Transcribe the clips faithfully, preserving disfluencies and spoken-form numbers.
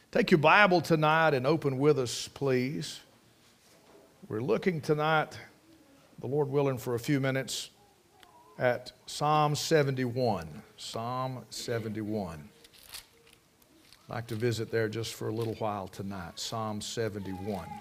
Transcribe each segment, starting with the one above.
Take your Bible tonight and open with us, please. We're looking tonight, the Lord willing, for a few minutes at Psalm seventy-one. Psalm seventy-one. I'd like to visit there just for a little while tonight. Psalm seventy-one.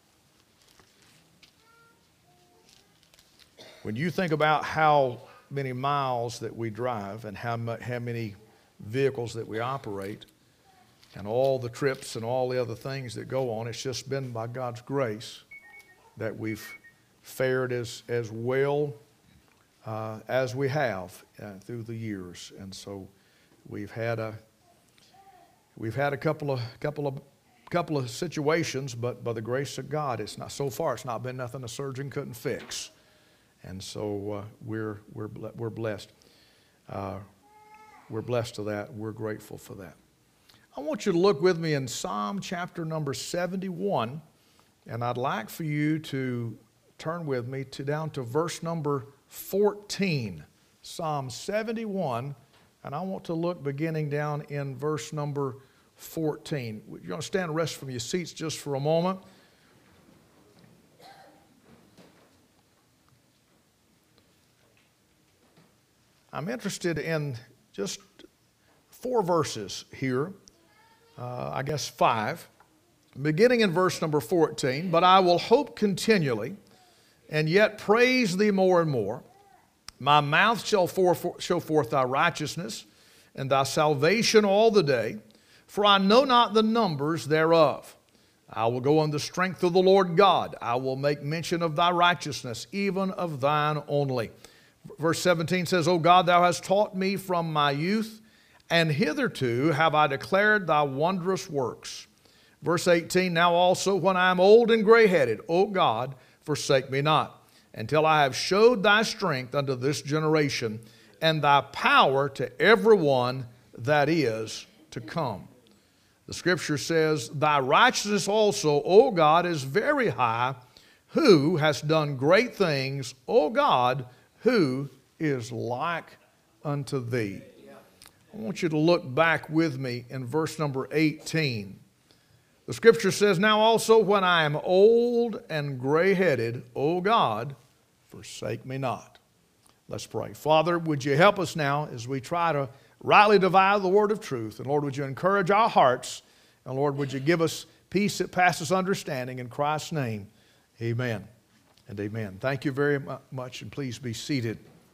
When you think about how many miles that we drive and how, much, how many vehicles that we operate, and all the trips and all the other things that go on, it's just been by God's grace that we've fared as, as well uh, as we have uh, through the years. And so we've had a we've had a couple of couple of couple of situations, but by the grace of God, it's not so far. It's not been nothing a surgeon couldn't fix. And so uh, we're we're we're blessed. Uh, we're blessed to that. We're grateful for that. I want you to look with me in Psalm chapter number seventy-one, and I'd like for you to turn with me to down to verse number fourteen. Psalm seventy-one, and I want to look beginning down in verse number fourteen. You're going to stand and rest from your seats just for a moment. I'm interested in just four verses here. Uh, I guess five, beginning in verse number fourteen. But I will hope continually, and yet praise thee more and more. My mouth shall for, for, show forth thy righteousness, and thy salvation all the day. For I know not the numbers thereof. I will go in the strength of the Lord God. I will make mention of thy righteousness, even of thine only. Verse seventeen says, O God, thou hast taught me from my youth, and hitherto have I declared thy wondrous works. Verse eighteen, now also when I am old and gray-headed, O God, forsake me not, until I have showed thy strength unto this generation, and thy power to everyone that is to come. The scripture says, thy righteousness also, O God, is very high. Who has done great things, O God, who is like unto thee? I want you to look back with me in verse number eighteen. The scripture says, now also when I am old and gray-headed, O God, forsake me not. Let's pray. Father, would you help us now as we try to rightly divide the word of truth? And Lord, would you encourage our hearts? And Lord, would you give us peace that passes understanding? In Christ's name, amen and amen. Thank you very much, and please be seated.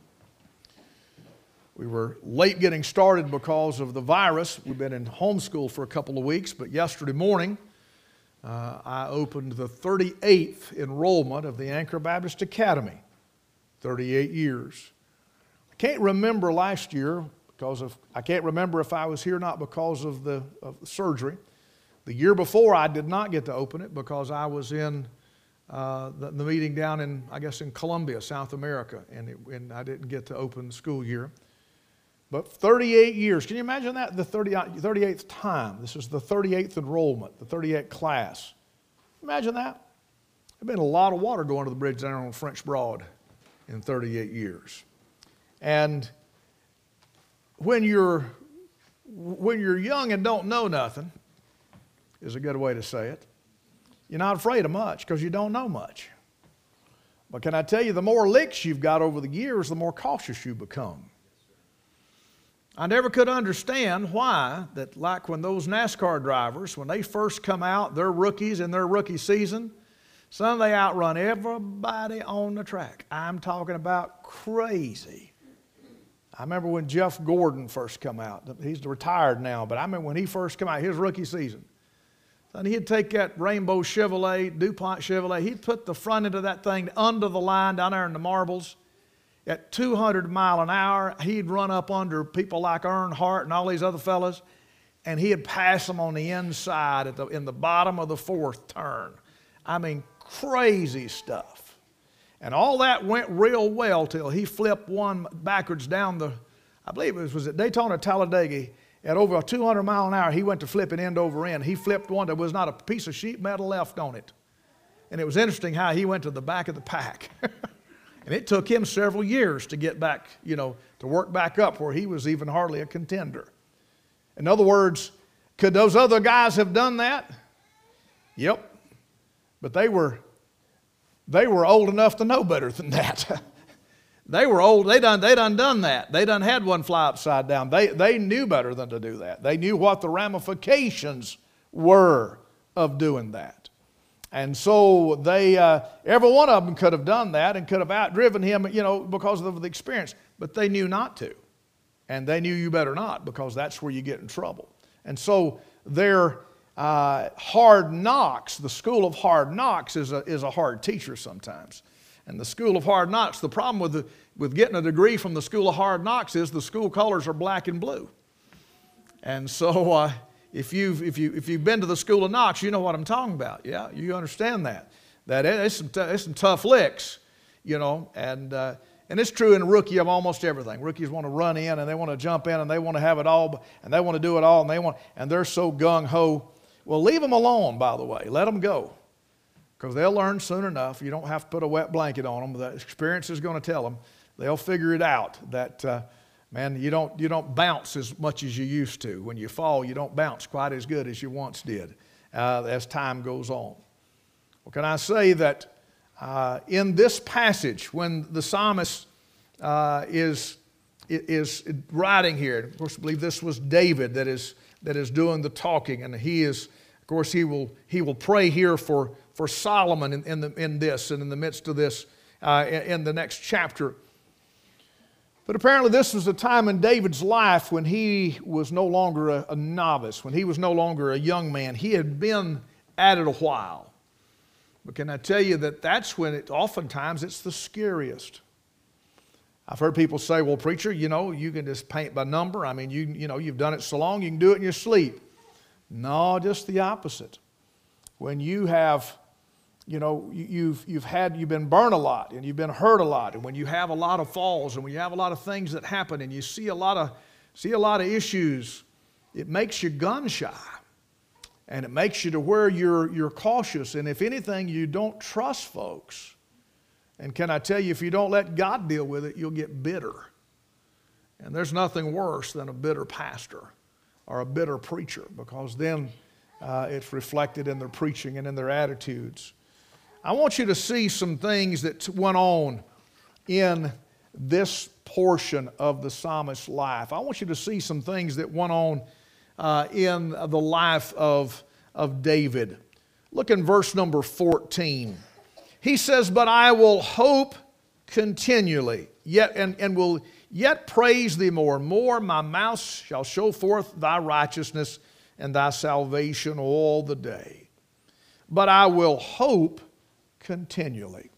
We were late getting started because of the virus. We've been in homeschool for a couple of weeks, but yesterday morning uh, I opened the thirty-eighth enrollment of the Anchor Baptist Academy. thirty-eight years. I can't remember last year because of, I can't remember if I was here or not because of the, of the surgery. The year before I did not get to open it because I was in uh, the, the meeting down in, I guess in Colombia, South America, and, it, and I didn't get to open the school year. But thirty-eight years, can you imagine that? The thirty-eighth time. This is the thirty-eighth enrollment, the thirty-eighth class. Imagine that. There's been a lot of water going to the bridge down on French Broad in thirty-eight years. And when you're, when you're young and don't know nothing, is a good way to say it, you're not afraid of much because you don't know much. But can I tell you, the more licks you've got over the years, the more cautious you become. I never could understand why that, like when those NASCAR drivers, when they first come out, they're rookies in their rookie season, son, they outrun everybody on the track. I'm talking about crazy. I remember when Jeff Gordon first come out. He's retired now, but I remember when he first came out, his rookie season. And he'd take that Rainbow Chevrolet, DuPont Chevrolet, he'd put the front end of that thing under the line down there in the marbles. At two hundred mile an hour, he'd run up under people like Earnhardt and all these other fellas, and he'd pass them on the inside at the, in the bottom of the fourth turn. I mean, crazy stuff. And all that went real well till he flipped one backwards down the, I believe it was, was at Daytona, Talladega. At over two hundred mile an hour, he went to flipping end over end. He flipped one, there was not a piece of sheet metal left on it. And it was interesting how he went to the back of the pack. And it took him several years to get back, you know, to work back up where he was even hardly a contender. In other words, Could those other guys have done that? Yep. But they were, they were old enough to know better than that. They were old. They done, they done done that. They done had one fly upside down. They, they knew better than to do that. They knew what the ramifications were of doing that. And so they, uh, every one of them could have done that and could have outdriven him, you know, because of the experience. But they knew not to. And they knew you better not, because that's where you get in trouble. And so their uh, hard knocks, the school of hard knocks is a, is a hard teacher sometimes. And the school of hard knocks, the problem with, the, with getting a degree from the school of hard knocks is the school colors are black and blue. And so uh, if, you've, if, you, if you've been to the school of knocks, you know what I'm talking about. Yeah, you understand that. That it's some, it's some tough licks, you know, and, uh, and it's true in a rookie of almost everything. Rookies want to run in and they want to jump in and they want to have it all and they want to do it all and they want, and they're so gung-ho. Well, leave them alone, by the way. Let them go. Because they'll learn soon enough. You don't have to put a wet blanket on them. The experience is going to tell them. They'll figure it out that, uh, man, you don't, you don't bounce as much as you used to. When you fall, you don't bounce quite as good as you once did uh, as time goes on. Well, can I say that uh, in this passage, when the psalmist uh, is, is writing here, of course, I believe this was David that is, that is doing the talking, and he is, of course, he will, he will pray here for for Solomon in, in, the, in this and in the midst of this uh, in, in the next chapter. But apparently this was a time in David's life when he was no longer a, a novice, when he was no longer a young man. He had been at it a while. But can I tell you that that's when it, oftentimes it's the scariest. I've heard people say, well, preacher, you know, you can just paint by number. I mean, you, you know, you've done it so long, you can do it in your sleep. No, just the opposite. When you have You know, you've, you've, had, you've been burned a lot and you've been hurt a lot. And when you have a lot of falls and when you have a lot of things that happen and you see a lot of, see a lot of issues, it makes you gun shy. And it makes you to where you're, you're cautious. And if anything, you don't trust folks. And can I tell you, if you don't let God deal with it, you'll get bitter. And there's nothing worse than a bitter pastor or a bitter preacher, because then uh, it's reflected in their preaching and in their attitudes. I want you to see some things that went on in this portion of the psalmist's life. I want you to see some things that went on uh, in the life of, of David. Look in verse number fourteen. He says, but I will hope continually, yet and, and will yet praise thee more and more. My mouth shall show forth thy righteousness and thy salvation all the day. But I will hope continually.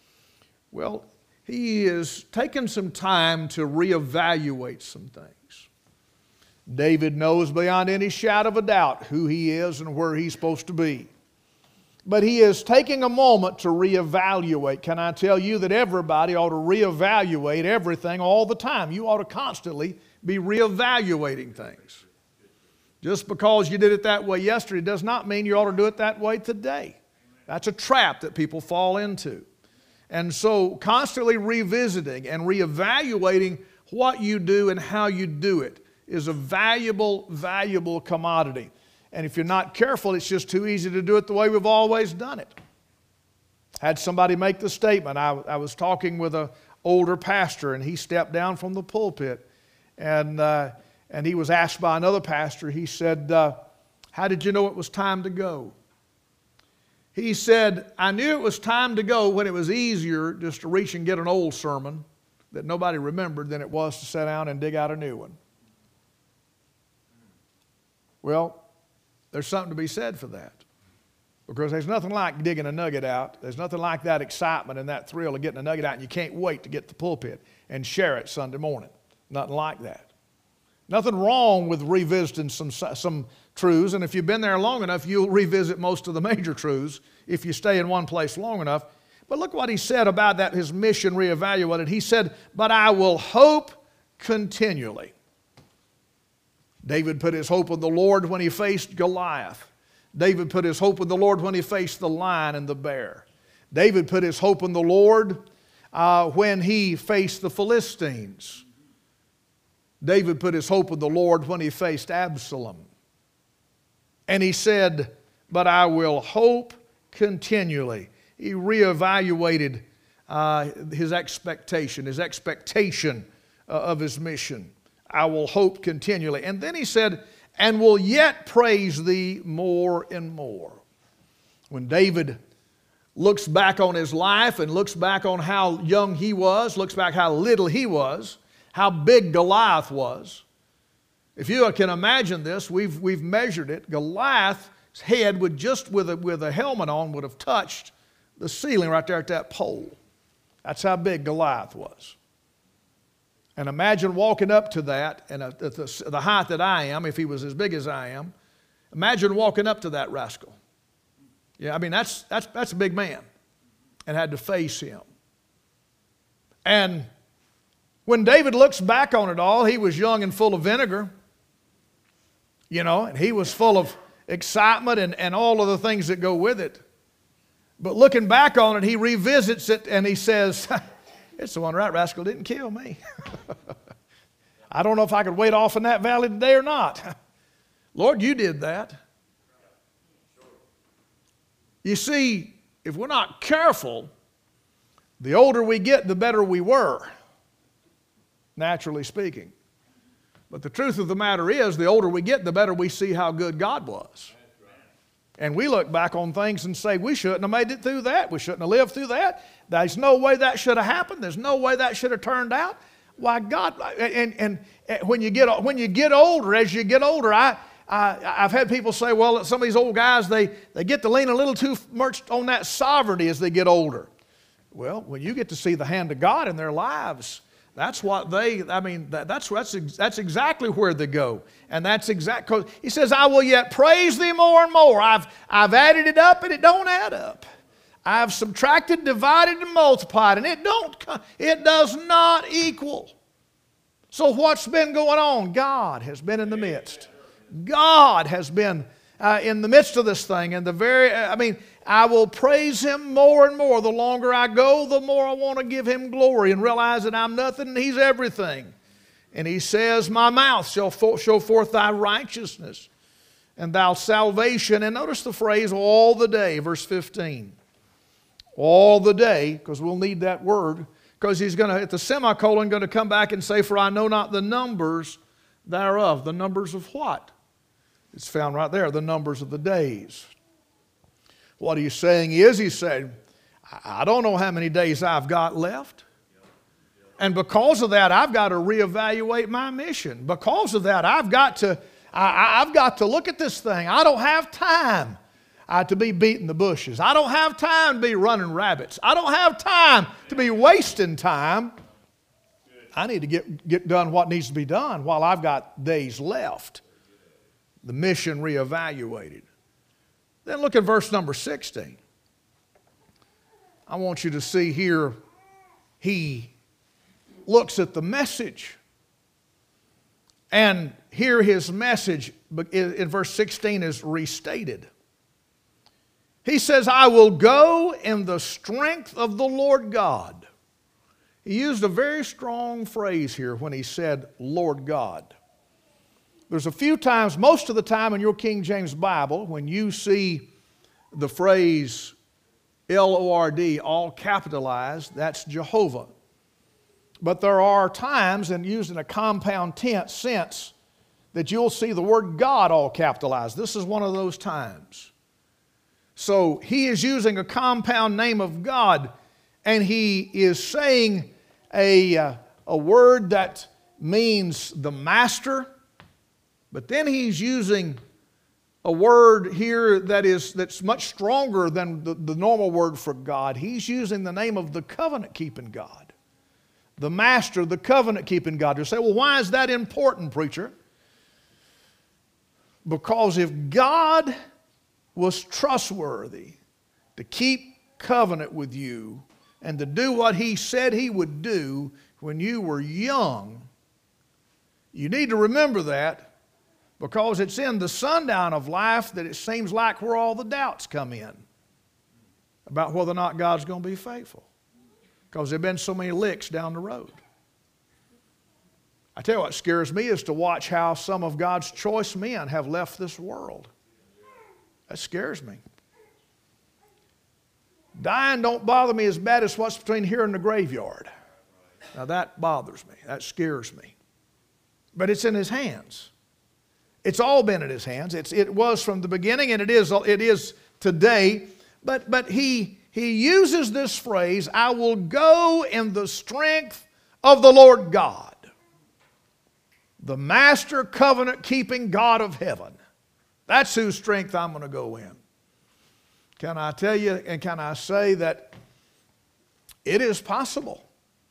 Well, he is taking some time to reevaluate some things. David knows beyond any shadow of a doubt who he is and where he's supposed to be. But he is taking a moment to reevaluate. Can I tell you that everybody ought to reevaluate everything all the time? You ought to constantly be reevaluating things. Just because you did it that way yesterday does not mean you ought to do it that way today. That's a trap that people fall into. And so constantly revisiting and reevaluating what you do and how you do it is a valuable, valuable commodity. And if you're not careful, it's just too easy to do it the way we've always done it. Had somebody make the statement. I, I was talking with an older pastor, and he stepped down from the pulpit. And, uh, and he was asked by another pastor, he said, uh, how did you know it was time to go? He said, I knew it was time to go when it was easier just to reach and get an old sermon that nobody remembered than it was to sit down and dig out a new one. Well, there's something to be said for that. Because there's nothing like digging a nugget out. There's nothing like that excitement and that thrill of getting a nugget out, and you can't wait to get to the pulpit and share it Sunday morning. Nothing like that. Nothing wrong with revisiting some, some truths, and if you've been there long enough, you'll revisit most of the major truths if you stay in one place long enough. But look what he said about that, his mission reevaluated. He said, but I will hope continually. David put his hope in the Lord when he faced Goliath. David put his hope in the Lord when he faced the lion and the bear. David put his hope in the Lord uh, when he faced the Philistines. David put his hope in the Lord when he faced Absalom. And he said, but I will hope continually. He reevaluated uh, his expectation, his expectation uh, of his mission. I will hope continually. And then he said, and will yet praise thee more and more. When David looks back on his life and looks back on how young he was, looks back how little he was, how big Goliath was. If you can imagine this, we've, we've measured it. Goliath's head would just, with a, with a helmet on, would have touched the ceiling right there at that pole. That's how big Goliath was. And imagine walking up to that, and at the, the height that I am, if he was as big as I am, imagine walking up to that rascal. Yeah, I mean, that's, that's, that's a big man, and had to face him. And when David looks back on it all, he was young and full of vinegar, you know, and he was full of excitement and, and all of the things that go with it. But looking back on it, he revisits it and he says, it's the one right rascal didn't kill me. I don't know if I could wade off in that valley today or not. Lord, you did that. You see, if we're not careful, the older we get, the better we were, naturally speaking. But the truth of the matter is, the older we get, the better we see how good God was. And we look back on things and say, we shouldn't have made it through that. We shouldn't have lived through that. There's no way that should have happened. There's no way that should have turned out. Why, God, and, and, and when, you get, when you get older, as you get older, I, I, I've had people say, well, some of these old guys, they, they get to lean a little too much on that sovereignty as they get older. Well, when you get to see the hand of God in their lives, that's what they, I mean, that, that's, that's, that's exactly where they go. And that's exactly, he says, I will yet praise thee more and more. I've, I've added it up and it don't add up. I've subtracted, divided, and multiplied, and it don't, it does not equal. So what's been going on? God has been in the midst. God has been uh, in the midst of this thing. And the very, I mean, I will praise Him more and more. The longer I go, the more I want to give Him glory and realize that I'm nothing and He's everything. And He says, my mouth shall show forth thy righteousness and thy salvation. And notice the phrase, all the day, verse fifteen. All the day, because we'll need that word, because he's going to, at the semicolon, going to come back and say, for I know not the numbers thereof. The numbers of what? It's found right there, the numbers of the days. What he's saying is, he's saying, I don't know how many days I've got left. And because of that, I've got to reevaluate my mission. Because of that, I've got to, I, I've got to look at this thing. I don't have time uh, to be beating the bushes. I don't have time to be running rabbits. I don't have time to be wasting time. I need to get, get done what needs to be done while I've got days left. The mission reevaluated. Then look at verse number sixteen. I want you to see here, he looks at the message. And here his message in verse sixteen is restated. He says, I will go in the strength of the Lord God. He used a very strong phrase here when he said, Lord God. There's a few times, most of the time in your King James Bible, when you see the phrase L O R D, all capitalized, that's Jehovah. But there are times, and used in a compound tense sense, that you'll see the word God all capitalized. This is one of those times. So he is using a compound name of God, and he is saying a, uh, a word that means the master, but then he's using a word here that is, that's much stronger than the, the normal word for God. He's using the name of the covenant-keeping God. The master, the covenant-keeping God. You say, well, why is that important, preacher? Because if God was trustworthy to keep covenant with you and to do what He said He would do when you were young, you need to remember that, because it's in the sundown of life that it seems like where all the doubts come in about whether or not God's going to be faithful, because there have been so many licks down the road. I tell you what scares me is to watch how some of God's choice men have left this world. That scares me. Dying don't bother me as bad as what's between here and the graveyard. Now that bothers me. That scares me. But it's in His hands. It's all been in His hands. It's, it was from the beginning, and it is, it is today. But, but he, he uses this phrase, I will go in the strength of the Lord God, the master covenant-keeping God of heaven. That's whose strength I'm going to go in. Can I tell you, and can I say that it is possible,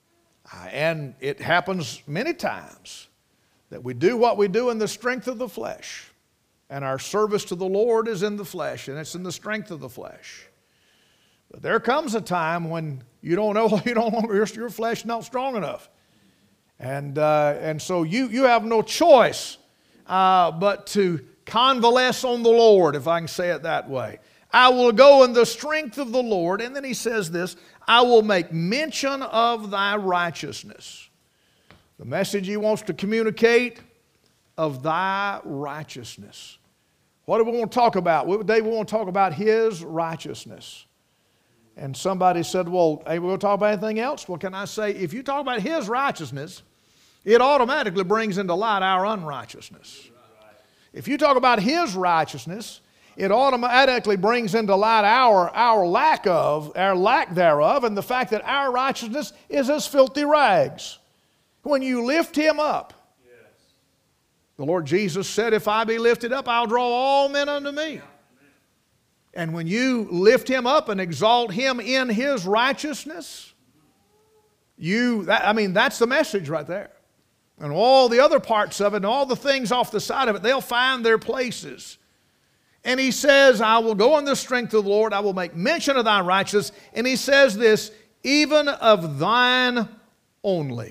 and it happens many times, that we do what we do in the strength of the flesh, and our service to the Lord is in the flesh, and it's in the strength of the flesh. But there comes a time when you don't know, you don't your, your flesh is not strong enough. And, uh, and so you, you have no choice uh, but to convalesce on the Lord, if I can say it that way. I will go in the strength of the Lord. And then he says this, I will make mention of thy righteousness. The message he wants to communicate, of thy righteousness. What do we want to talk about? Today we want to talk about his righteousness. And somebody said, well, hey, we're going to talk about anything else? Well, can I say, if you talk about his righteousness, it automatically brings into light our unrighteousness. If you talk about his righteousness, it automatically brings into light our, our lack of, our lack thereof, and the fact that our righteousness is as filthy rags. When you lift him up, yes. The Lord Jesus said, if I be lifted up, I'll draw all men unto me. And when you lift him up and exalt him in his righteousness, you, that, I mean, that's the message right there. And all the other parts of it and all the things off the side of it, they'll find their places. And he says, I will go in the strength of the Lord. I will make mention of thy righteousness. And he says this, even of thine only.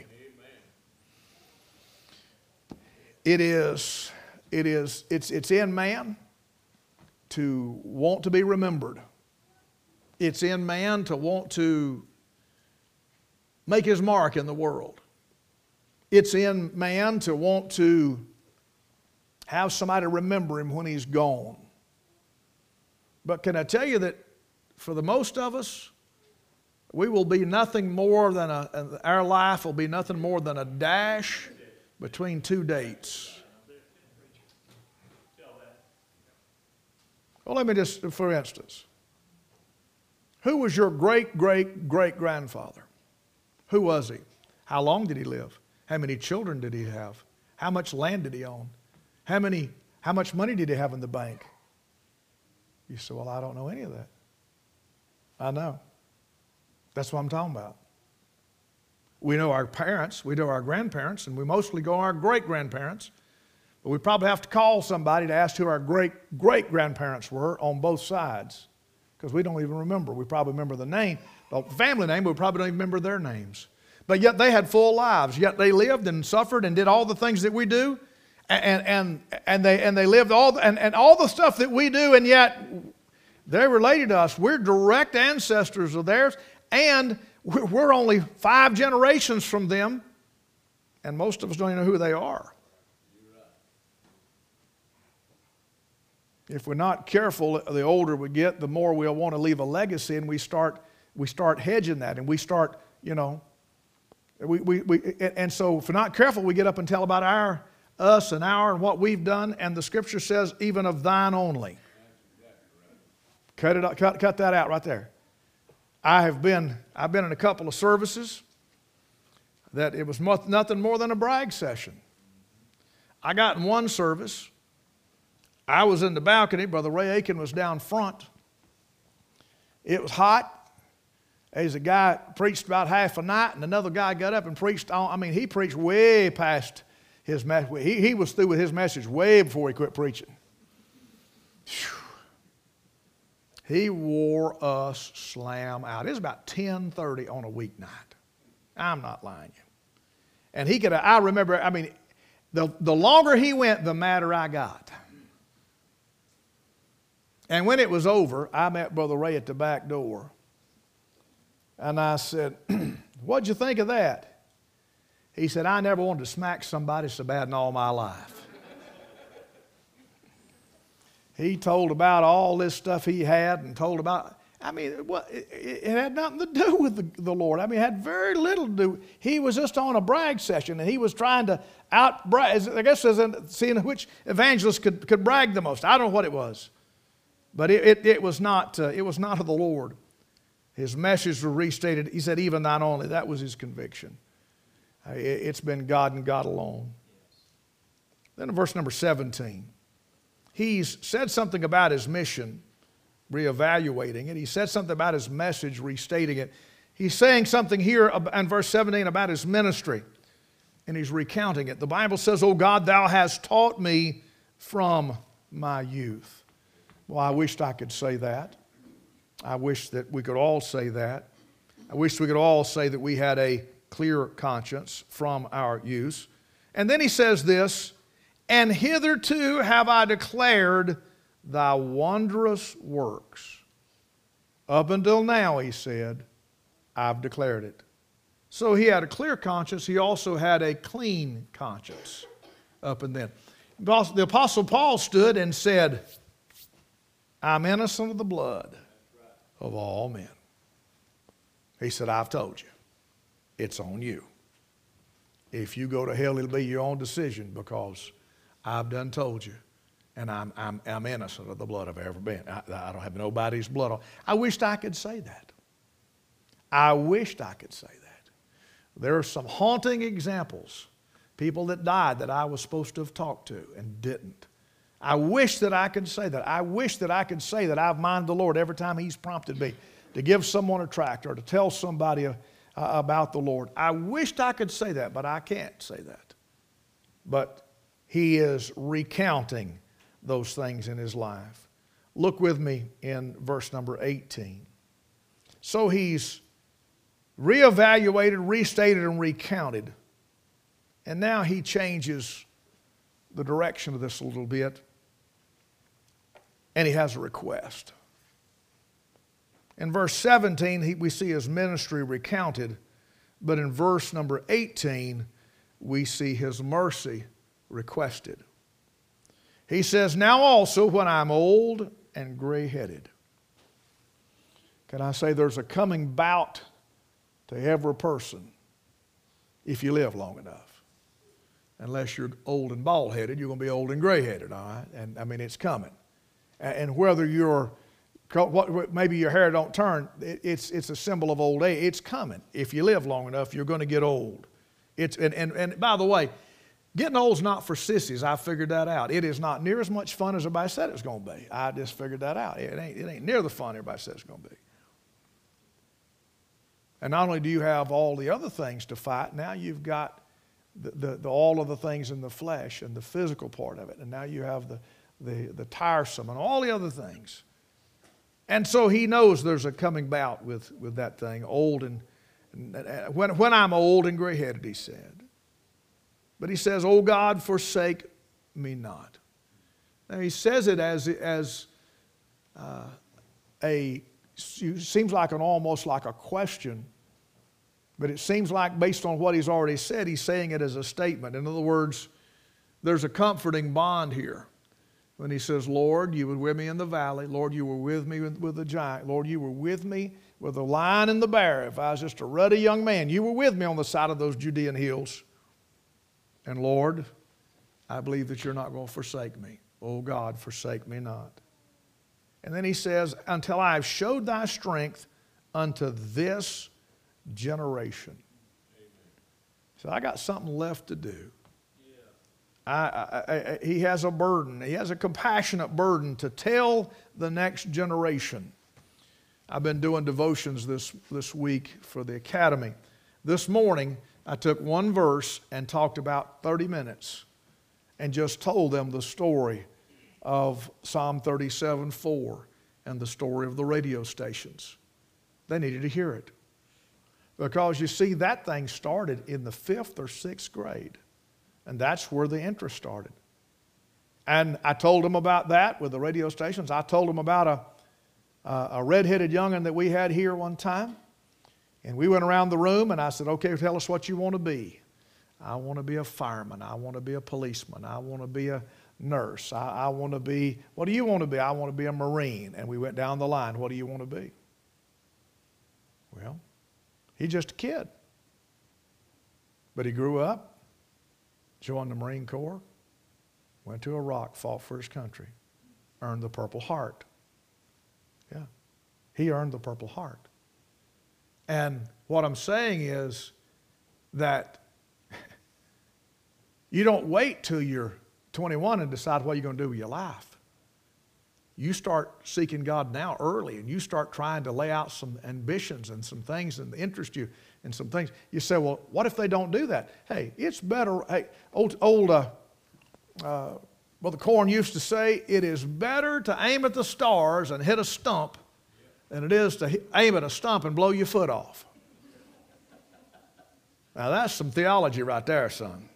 Amen. It is, it is, it's, it's in man to want to be remembered. It's in man to want to make his mark in the world. It's in man to want to have somebody remember him when he's gone. But can I tell you that for the most of us, we will be nothing more than a, our life will be nothing more than a dash between two dates. Well, let me just, for instance, who was your great, great, great grandfather? Who was he? How long did he live? How many children did he have? How much land did he own? How many, how much money did he have in the bank? You say, well, I don't know any of that. I know. That's what I'm talking about. We know our parents, we know our grandparents, and we mostly go our great-grandparents. But we probably have to call somebody to ask who our great-great-grandparents were on both sides, because we don't even remember. We probably remember the name, the family name, but we probably don't even remember their names. But yet they had full lives. Yet they lived and suffered and did all the things that we do. And, and, and, they, and they lived all the, and, and all the stuff that we do, and yet they're related to us. We're direct ancestors of theirs, and we're only five generations from them, and most of us don't even know who they are. If we're not careful, the older we get, the more we'll want to leave a legacy, and we start, we start hedging that, and we start, you know, we, we, we, and so if we're not careful, we get up and tell about our, us and our, and what we've done, and the Scripture says, even of thine only. Cut it, cut, cut that out right there. I have been, I've been in a couple of services that it was nothing more than a brag session. I got in one service. I was in the balcony. Brother Ray Aiken was down front. It was hot. There's a guy preached about half a night, and another guy got up and preached on. I mean, he preached way past his message. He, he was through with his message way before he quit preaching. Whew. He wore us slam out. It was about ten thirty on a weeknight. I'm not lying you. And he could, I remember, I mean, the, the longer he went, the madder I got. And when it was over, I met Brother Ray at the back door. And I said, what'd you think of that? He said, I never wanted to smack somebody so bad in all my life. He told about all this stuff he had and told about, I mean, it, it had nothing to do with the, the Lord. I mean, it had very little to do. He was just on a brag session, and he was trying to out brag. I guess as in seeing which evangelist could, could brag the most. I don't know what it was. But it, it, it was not uh, it was not of the Lord. His message was restated. He said, even thine only. That was his conviction. Uh, it, it's been God and God alone. Then in verse number seventeen, he's said something about his mission, reevaluating it. He said something about his message, restating it. He's saying something here in verse seventeen about his ministry, and he's recounting it. The Bible says, "O God, thou hast taught me from my youth." Well, I wished I could say that. I wish that we could all say that. I wish we could all say that we had a clear conscience from our youth. And then he says this, "And hitherto have I declared thy wondrous works." Up until now, he said, I've declared it. So he had a clear conscience. He also had a clean conscience up and then. The Apostle Paul stood and said, I'm innocent of the blood of all men. He said, I've told you. It's on you. If you go to hell, it'll be your own decision, because I've done told you. And I'm, I'm, I'm innocent of the blood I've ever been. I, I don't have nobody's blood on. I wished I could say that. I wished I could say that. There are some haunting examples. People that died that I was supposed to have talked to and didn't. I wish that I could say that. I wish that I could say that I've minded the Lord every time He's prompted me to give someone a tract or to tell somebody uh, about the Lord. I wished I could say that, but I can't say that. But he is recounting those things in his life. Look with me in verse number eighteen. So he's reevaluated, restated, and recounted. And now he changes the direction of this a little bit. And he has a request. In verse seventeen, he, we see his ministry recounted. But in verse number eighteen, we see his mercy requested. He says, now also when I'm old and gray-headed. Can I say there's a coming bout to every person if you live long enough. Unless you're old and bald-headed, you're going to be old and gray-headed, all right? And I mean, it's coming. And whether you're, maybe your hair don't turn, it's, it's a symbol of old age. It's coming. If you live long enough, you're going to get old. It's, and, and, and by the way, getting old's not for sissies. I figured that out. It is not near as much fun as everybody said it was going to be. I just figured that out. It ain't, it ain't near the fun everybody said it's going to be. And not only do you have all the other things to fight, now you've got the, the, the, all of the things in the flesh and the physical part of it. And now you have the, the, the tiresome and all the other things. And so he knows there's a coming bout with, with that thing, old and, and when, when I'm old and gray-headed, he said. But he says, oh God, forsake me not. Now he says it as, as uh, a, seems like an almost like a question, but it seems like based on what he's already said, he's saying it as a statement. In other words, there's a comforting bond here. When he says, Lord, you were with me in the valley. Lord, you were with me with, with the giant. Lord, you were with me with the lion and the bear. If I was just a ruddy young man, you were with me on the side of those Judean hills. And Lord, I believe that you're not going to forsake me. Oh God, forsake me not. And then he says, until I have showed thy strength unto this generation. Amen. So I got something left to do. I, I, I, he has a burden. He has a compassionate burden to tell the next generation. I've been doing devotions this, this week for the academy. This morning, I took one verse and talked about thirty minutes and just told them the story of Psalm thirty-seven four and the story of the radio stations. They needed to hear it. Because you see, that thing started in the fifth or sixth grade. And that's where the interest started. And I told them about that with the radio stations. I told them about a, a, a red-headed young'un that we had here one time. And we went around the room and I said, okay, tell us what you want to be. I want to be a fireman. I want to be a policeman. I want to be a, nurse. I, I want to be, what do you want to be? I want to be a Marine. And we went down the line. What do you want to be? Well, he's just a kid. But he grew up, joined the Marine Corps, went to Iraq, fought for his country, earned the Purple Heart. Yeah, he earned the Purple Heart. And what I'm saying is that you don't wait till you're twenty-one and decide what you're going to do with your life. You start seeking God now early, and you start trying to lay out some ambitions and some things that interest you and some things. You say, well, what if they don't do that? Hey, it's better. Hey, old, old uh, uh, Brother Corn used to say, it is better to aim at the stars and hit a stump than it is to aim at a stump and blow your foot off. Now that's some theology right there, son.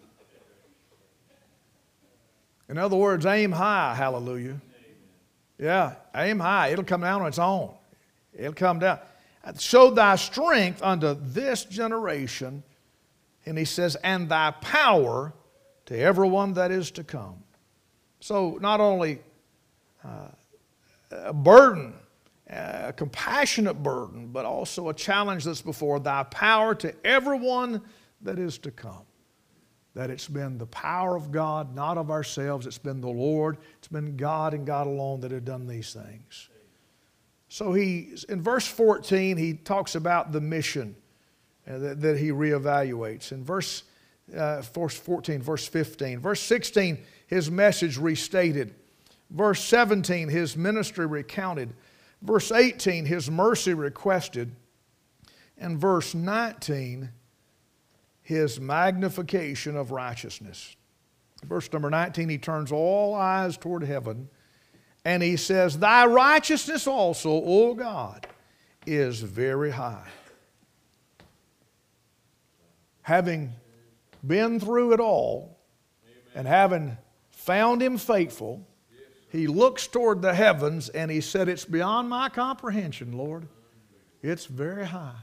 In other words, aim high, hallelujah. Yeah, aim high. It'll come down on its own. It'll come down. Show thy strength unto this generation. And he says, and thy power to everyone that is to come. So not only uh, a burden, a compassionate burden, but also a challenge that's before thy power to everyone that is to come. That it's been the power of God, not of ourselves. It's been the Lord. It's been God and God alone that have done these things. So he, in verse fourteen, he talks about the mission uh, that, that he reevaluates. In verse, uh, verse fourteen, verse fifteen. Verse sixteen, his message restated. Verse seventeen, his ministry recounted. Verse eighteen, his mercy requested. And verse nineteen, his magnification of righteousness. Verse number nineteen, he turns all eyes toward heaven, and he says, thy righteousness also, O God, is very high. Having been through it all, and having found him faithful, he looks toward the heavens, and he said, it's beyond my comprehension, Lord. It's very high.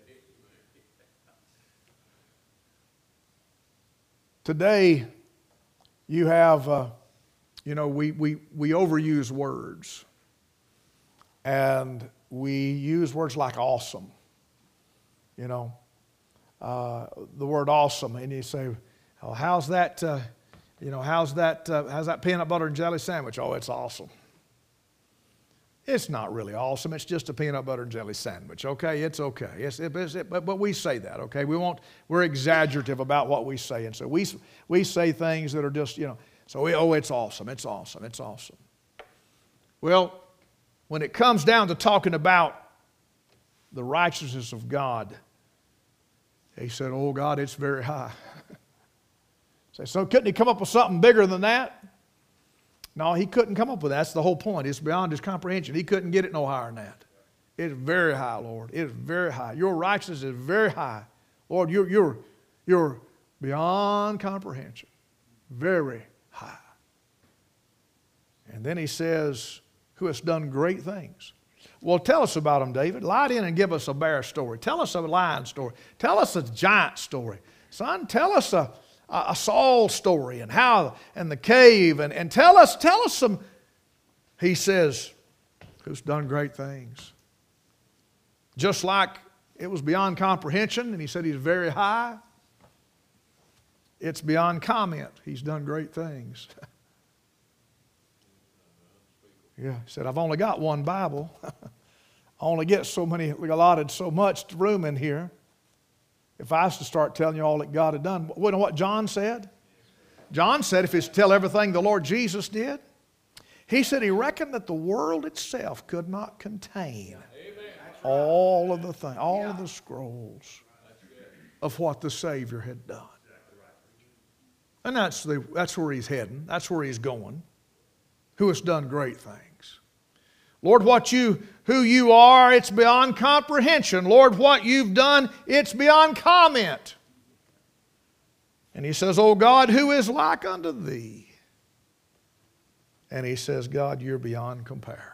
Today, you have, uh, you know, we, we, we overuse words. And we use words like awesome. You know, uh, the word awesome. And you say, oh, how's that, uh, you know, how's that, uh, how's that peanut butter and jelly sandwich? Oh, it's awesome. It's not really awesome. It's just a peanut butter and jelly sandwich, okay? It's okay. It's, it, it's, it, but, but we say that, okay? We won't, we're exaggerative about what we say. And so we, we say things that are just, you know, so we, oh, it's awesome. It's awesome. It's awesome. Well, when it comes down to talking about the righteousness of God, he said, oh, God, it's very high. Say, so couldn't he come up with something bigger than that? No, he couldn't come up with that. That's the whole point. It's beyond his comprehension. He couldn't get it no higher than that. It's very high, Lord. It is very high. Your righteousness is very high. Lord, you're, you're, you're beyond comprehension. Very high. And then he says, who has done great things. Well, tell us about them, David. Light in and give us a bear story. Tell us a lion story. Tell us a giant story. Son, tell us a... a Saul story and how, and the cave, and, and tell us, tell us some, he says, who's done great things. Just like it was beyond comprehension, and he said he's very high, it's beyond comment. He's done great things. Yeah, he said, I've only got one Bible. I only get so many, we allotted so much room in here. If I was to start telling you all that God had done, you know what John said? John said if it's to tell everything the Lord Jesus did, he said he reckoned that the world itself could not contain all of the things, all of the scrolls of what the Savior had done. And that's, the, that's where he's heading. That's where he's going. Who has done great things. Lord, what you, who you are, it's beyond comprehension. Lord, what you've done, it's beyond comment. And he says, oh God, who is like unto thee? And he says, God, you're beyond compare.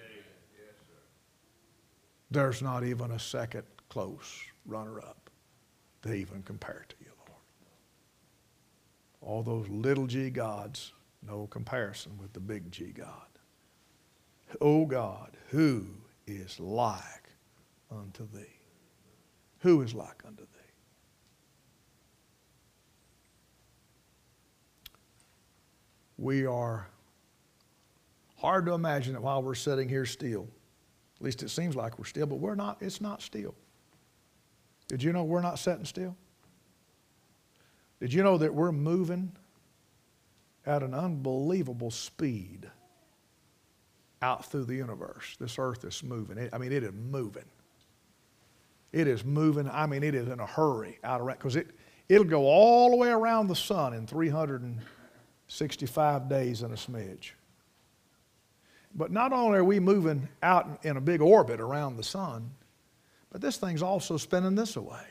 There's not even a second close runner-up to even compare to you, Lord. All those little g gods No comparison with the big G God. O God, who is like unto thee? Who is like unto thee? We are hard to imagine that while we're sitting here still. At least it seems like we're still, but we're not. It's not still. Did you know we're not sitting still? Did you know that we're moving at an unbelievable speed out through the universe? This earth is moving. It, I mean, it is moving. It is moving. I mean, it is in a hurry out around, because it, it'll go all the way around the sun in three hundred sixty-five days and a smidge. But not only are we moving out in a big orbit around the sun, but this thing's also spinning this away.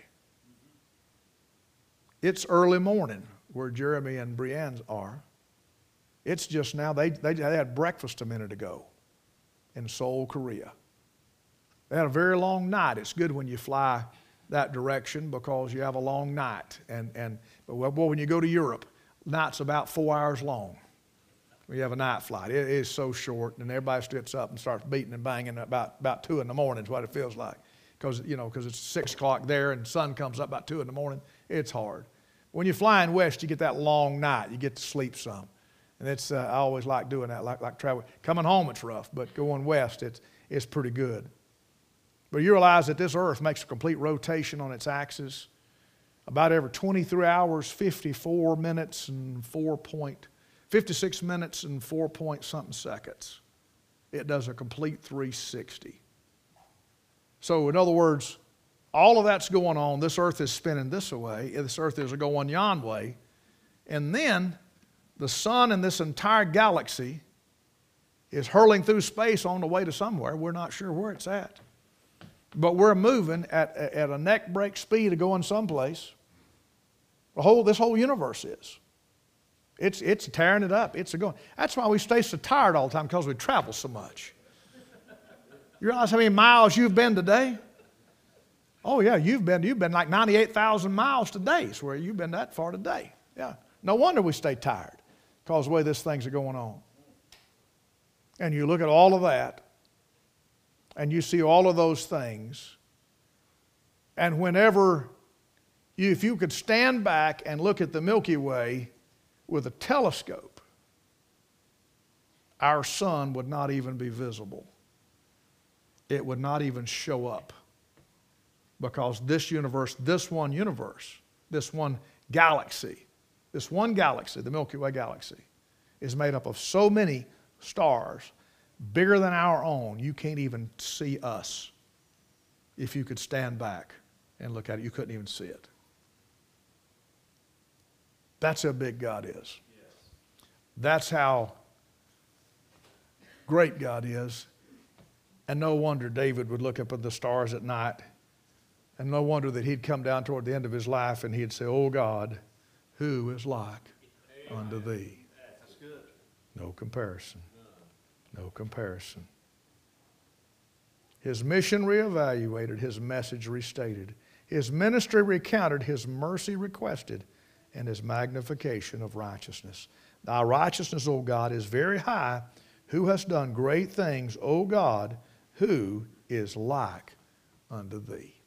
It's early morning where Jeremy and Brianne are. It's just now, they, they, they had breakfast a minute ago in Seoul, Korea. They had a very long night. It's good when you fly that direction because you have a long night. And, and but well, when you go to Europe, night's about four hours long. We have a night flight. It is so short, and everybody sits up and starts beating and banging about, about two in the morning is what it feels like. Because, you know, because it's six o'clock there and the sun comes up about two in the morning. It's hard. When you're flying west, you get that long night. You get to sleep some. And it's, uh, I always like doing that, like, like traveling. Coming home, it's rough, but going west, it's, it's pretty good. But you realize that this earth makes a complete rotation on its axis. About every twenty-three hours, fifty-four minutes and four point, fifty-six minutes and four point something seconds. It does a complete three sixty. So in other words, all of that's going on. This earth is spinning this way. This earth is going yon way. And then the sun and this entire galaxy is hurling through space on the way to somewhere. We're not sure where it's at. But we're moving at, at a neck break speed of going someplace. The whole, this whole universe is. It's, it's tearing it up. It's a going. That's why we stay so tired all the time, because we travel so much. You realize how many miles you've been today? Oh yeah, you've been, you've been like ninety-eight thousand miles today. It's where you've been that far today. Yeah. No wonder we stay tired, because of the way this things are going on. And you look at all of that, and you see all of those things, and whenever you, if you could stand back and look at the Milky Way with a telescope, our sun would not even be visible. It would not even show up, because this universe, this one universe, this one galaxy, this one galaxy, the Milky Way galaxy, is made up of so many stars, bigger than our own. You can't even see us. If you could stand back and look at it, you couldn't even see it. That's how big God is. Yes. That's how great God is. And no wonder David would look up at the stars at night, and no wonder that he'd come down toward the end of his life and he'd say, "Oh God, who is like Amen. Unto thee?" That's good. No comparison. No comparison. His mission reevaluated, his message restated, his ministry recounted, his mercy requested, and his magnification of righteousness. Thy righteousness, O God, is very high. Who has done great things, O God, who is like unto thee?